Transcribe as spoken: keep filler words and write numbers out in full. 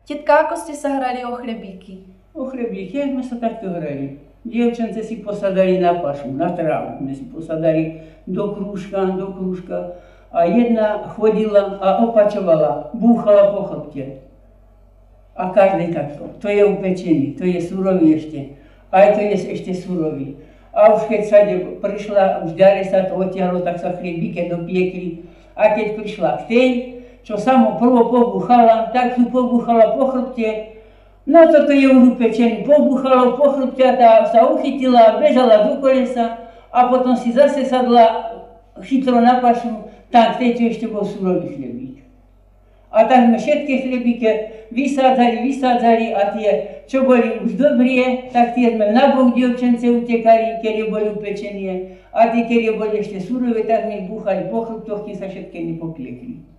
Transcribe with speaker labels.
Speaker 1: Tetka, ako ste sa hrali o chlebíky?
Speaker 2: O chlebíky sme sa takto hrali. Dievčence si posadali na pašu, na trávu sme si posadali do krúžka, do krúžka a jedna chodila a opačovala, búchala po chrbte. A každý takto. To je upečený, to je surový ešte. Aj to je ešte surový. A už keď sa prišla, už ďalej sa to odtiahlo, tak sa chlebíke dopiekli. A keď prišla k tej, čo sa mu prvo pobúchala, tak ju pobúchala po chrbte. No toto je už upečený, pobúchala po chrbte a tá sa uchytila, bežala do kolesa a potom si zase sadla chytro na pašu, tak tej ešte bol surový chlebík. A tak sme všetky chlebíky vysádzali, vysádzali a tie, čo boli už dobrie, tak tie sme na bok dievčence utekali, keď boli upečenie. A tie, keď boli ešte surové, tak sme ich búchali po chrbtoch, kým sa všetky nepopiekli.